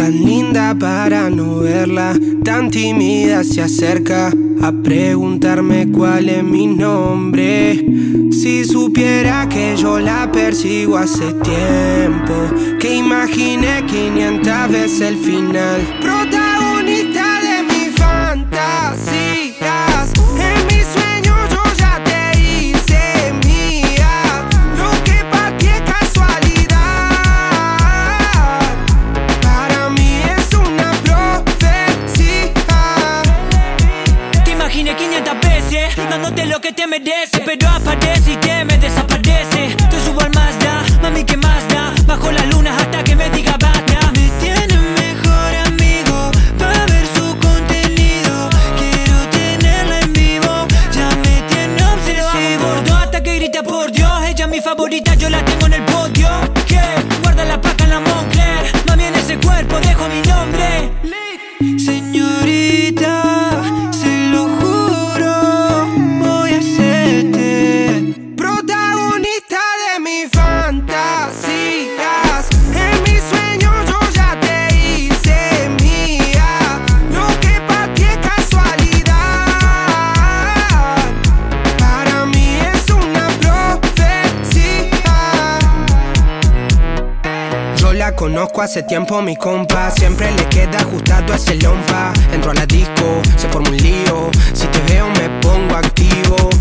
Tan linda para no verla, tan tímida se acerca a preguntarme cuál es mi nombre. Si supiera que yo la persigo hace tiempo, que imaginé 500 veces el final. Protagonista de mis fantasías, en mis sueños yo ya te hice mía. Lo que pa' ti es casualidad, para mí es una profecía. Te imaginé 500 veces, dándote lo que te mereces, pero aparece y que me desaparece. Te subo al Mazda, mami, ¿qué más da? Bajo la luna hasta que me diga basta. Me tiene mejor amigo para ver su contenido. Quiero tenerla en vivo, ya me tiene obsesivo. Bordo hasta que grita por Dios, ella es mi favorita, yo la tengo en el podio. Que guarda la placa en la Moncler, mami, en ese cuerpo dejo mi nombre. Señorita, se lo juro, voy a hacerte Protagonista de mis fantasías, en mis sueños yo ya te hice mía. Lo que pa' ti es casualidad, para mí es una profecía. Yo la conozco hace tiempo, mi compa, siempre le queda ajustado a ese lompa. Entro a la disco, se forma un lío, si te veo me pongo activo.